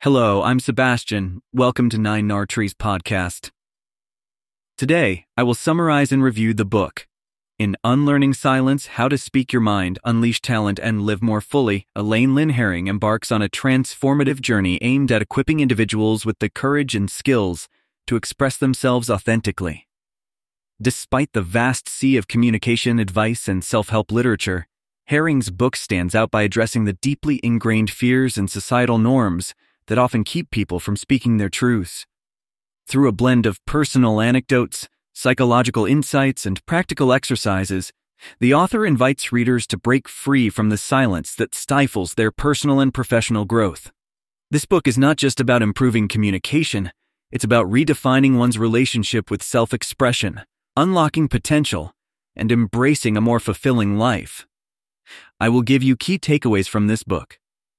Hello, I'm Sebastian. Welcome to Nine Nar Trees podcast. Today, I will summarize and review the book. In Unlearning Silence, How to Speak Your Mind, Unleash Talent, and Live More Fully, Elaine Lynn Herring embarks on a transformative journey aimed at equipping individuals with the courage and skills to express themselves authentically. Despite the vast sea of communication advice and self-help literature, Herring's book stands out by addressing the deeply ingrained fears and societal norms that often keep people from speaking their truths. Through a blend of personal anecdotes, psychological insights, and practical exercises, the author invites readers to break free from the silence that stifles their personal and professional growth. This book is not just about improving communication, it's about redefining one's relationship with self-expression, unlocking potential, and embracing a more fulfilling life. I will give you key takeaways from this book.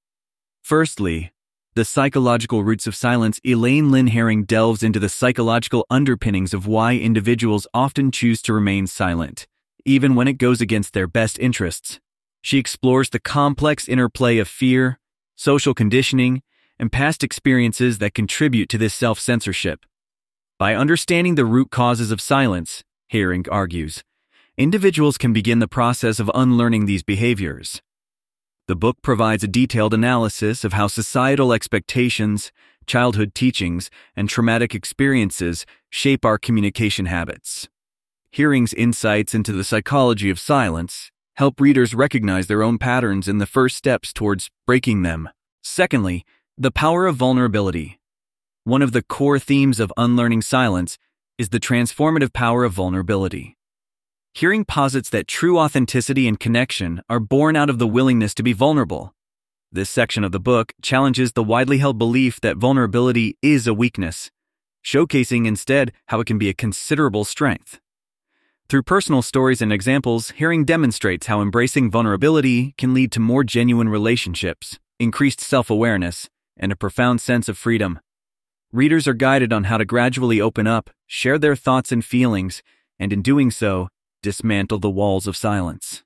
Firstly, The Psychological Roots of Silence. Elaine Lynn Herring delves into the psychological underpinnings of why individuals often choose to remain silent, even when it goes against their best interests. She explores the complex interplay of fear, social conditioning, and past experiences that contribute to this self-censorship. By understanding the root causes of silence, Herring argues, individuals can begin the process of unlearning these behaviors. The book provides a detailed analysis of how societal expectations, childhood teachings, and traumatic experiences shape our communication habits. Herring's insights into the psychology of silence help readers recognize their own patterns and the first steps towards breaking them. Secondly, the power of vulnerability. One of the core themes of Unlearning Silence is the transformative power of vulnerability. Herring posits that true authenticity and connection are born out of the willingness to be vulnerable. This section of the book challenges the widely held belief that vulnerability is a weakness, showcasing instead how it can be a considerable strength. Through personal stories and examples, Herring demonstrates how embracing vulnerability can lead to more genuine relationships, increased self-awareness, and a profound sense of freedom. Readers are guided on how to gradually open up, share their thoughts and feelings, and in doing so, dismantle the walls of silence.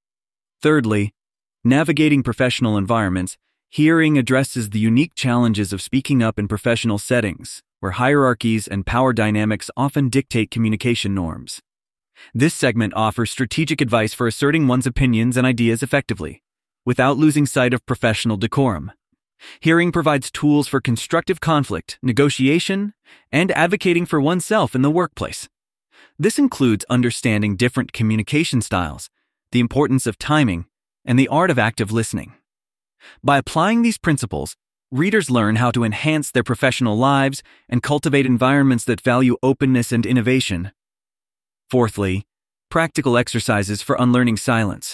Thirdly, navigating professional environments. Herring addresses the unique challenges of speaking up in professional settings, where hierarchies and power dynamics often dictate communication norms. This segment offers strategic advice for asserting one's opinions and ideas effectively, without losing sight of professional decorum. Herring provides tools for constructive conflict, negotiation, and advocating for oneself in the workplace. This includes understanding different communication styles, the importance of timing, and the art of active listening. By applying these principles, readers learn how to enhance their professional lives and cultivate environments that value openness and innovation. Fourthly, practical exercises for unlearning silence.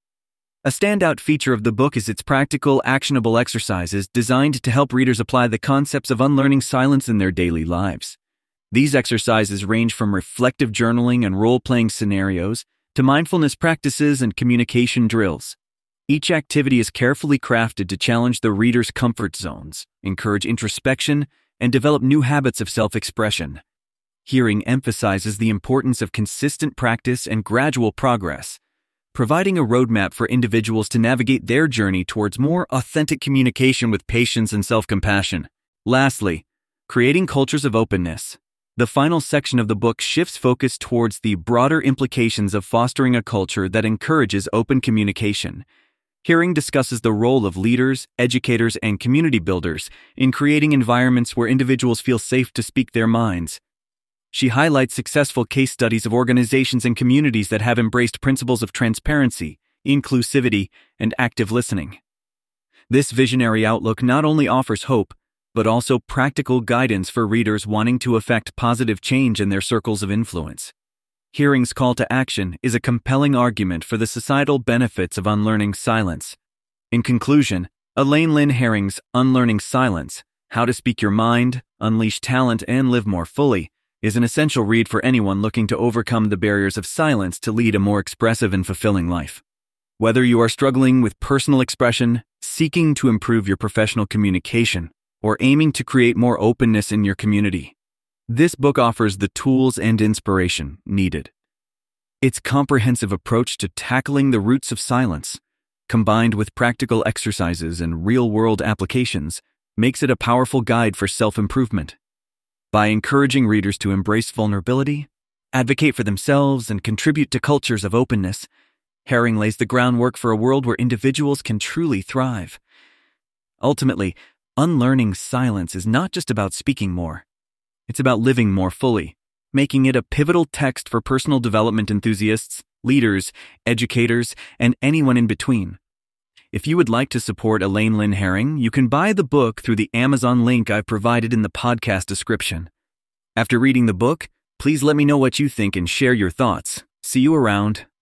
A standout feature of the book is its practical, actionable exercises designed to help readers apply the concepts of unlearning silence in their daily lives. These exercises range from reflective journaling and role-playing scenarios to mindfulness practices and communication drills. Each activity is carefully crafted to challenge the reader's comfort zones, encourage introspection, and develop new habits of self-expression. Herring emphasizes the importance of consistent practice and gradual progress, providing a roadmap for individuals to navigate their journey towards more authentic communication with patience and self-compassion. Lastly, creating cultures of openness. The final section of the book shifts focus towards the broader implications of fostering a culture that encourages open communication. Herring discusses the role of leaders, educators, and community builders in creating environments where individuals feel safe to speak their minds. She highlights successful case studies of organizations and communities that have embraced principles of transparency, inclusivity, and active listening. This visionary outlook not only offers hope, but also practical guidance for readers wanting to effect positive change in their circles of influence. Herring's call to action is a compelling argument for the societal benefits of unlearning silence. In conclusion, Elaine Lynn Herring's Unlearning Silence, How to Speak Your Mind, Unleash Talent, and Live More Fully is an essential read for anyone looking to overcome the barriers of silence to lead a more expressive and fulfilling life. Whether you are struggling with personal expression, seeking to improve your professional communication, or aiming to create more openness in your community, this book offers the tools and inspiration needed. Its comprehensive approach to tackling the roots of silence, combined with practical exercises and real-world applications, makes it a powerful guide for self-improvement. By encouraging readers to embrace vulnerability, advocate for themselves, and contribute to cultures of openness, Herring lays the groundwork for a world where individuals can truly thrive. Ultimately, Unlearning Silence is not just about speaking more. It's about living more fully, making it a pivotal text for personal development enthusiasts, leaders, educators, and anyone in between. If you would like to support Elaine Lynn Herring, you can buy the book through the Amazon link I've provided in the podcast description. After reading the book, please let me know what you think and share your thoughts. See you around.